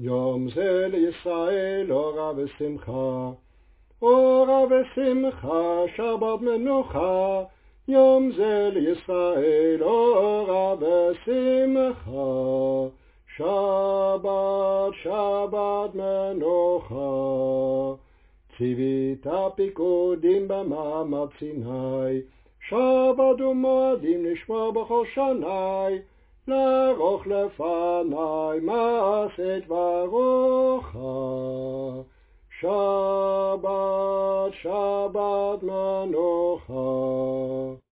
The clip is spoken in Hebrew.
יום זה לישראל אורה ושמחה, אורה ושמחה, שבת מנוחה. יום זה לישראל אורה ושמחה, שבת, שבת מנוחה. ציווית פיקודים במעמד סיני, שבת ומועדים לשמור בכל שני, לערוך לפני מעשה דברך. שבת, שבת מנוחה.